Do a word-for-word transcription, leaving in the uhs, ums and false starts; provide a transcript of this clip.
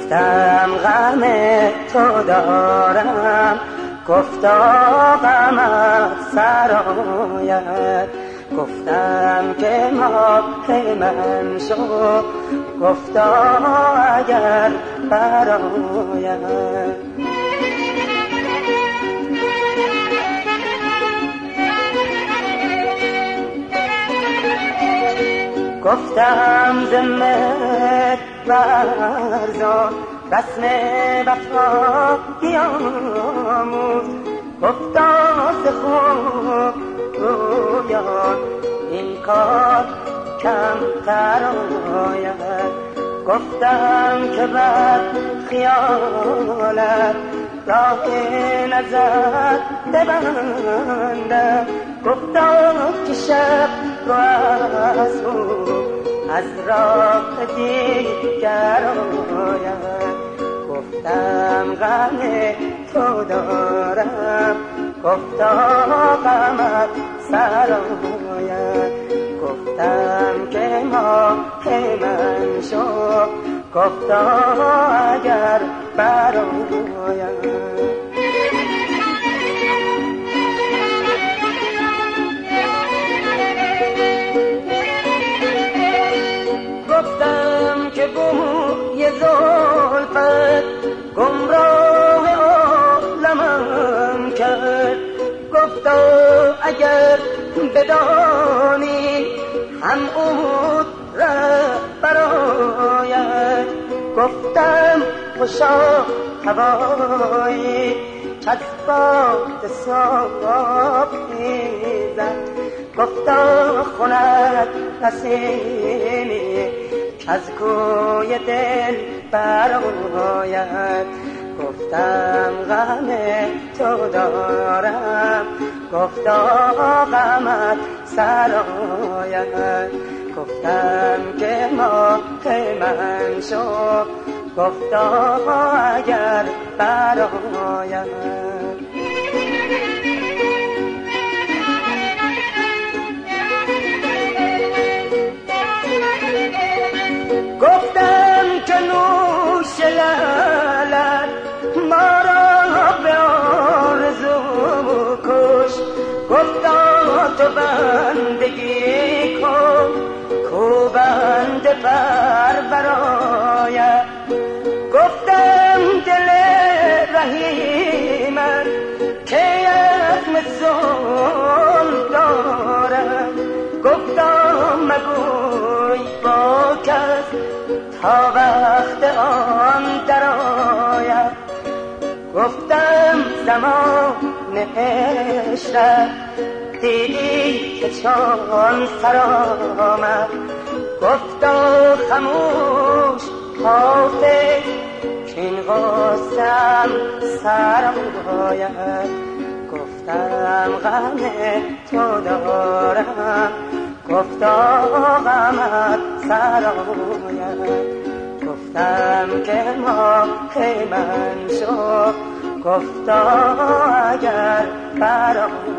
گفتم غم تو دارم، گفتا غمت سرآید. گفتم که ماه من شو، گفتا اگر برآید. گفتم ذمت برزان، رسم وفا بیاموز. گفتا ز خوب رویان این کار کمتر آید. گفتم که بر خیالت راه نظر ببندم. گفتا که شب رو از او از راه دیگر آید. گفتم غم تو دارم، گفتا غمت سرآید. گفتم که ماه من شو، گفتا اگر برآید. گفتم که بوی زلفت گمراه عالمم کرد. گفتا اگر بدانی هم عود رهبر آید. گفتم خوشا هوایی کز باد صبح خیزد. گفتا خنک نسیمی کز کوی دل برآید. گفتم غم تو دارم، گفتا غمت سرآید. گفتم که ماه من شو، گفتا اگر برآید. گفتم که نوش لعلت ما را به آرزو کش. گفتا تو بندگی کن کو بنده پر برآید. گفتم دل رحیمت که یخم ظلم دارد. گفتا مگوی با کس تا وقت آن درآید. گفتم زمان عشرت دیدی که چون سر آمد. گفتا خموش حافظ کاین غصه‌ام سر آید. گفتم غم تو دارم، گفتا غمت سرآید. گفتم که ماه من شو، گفتا اگر برآید.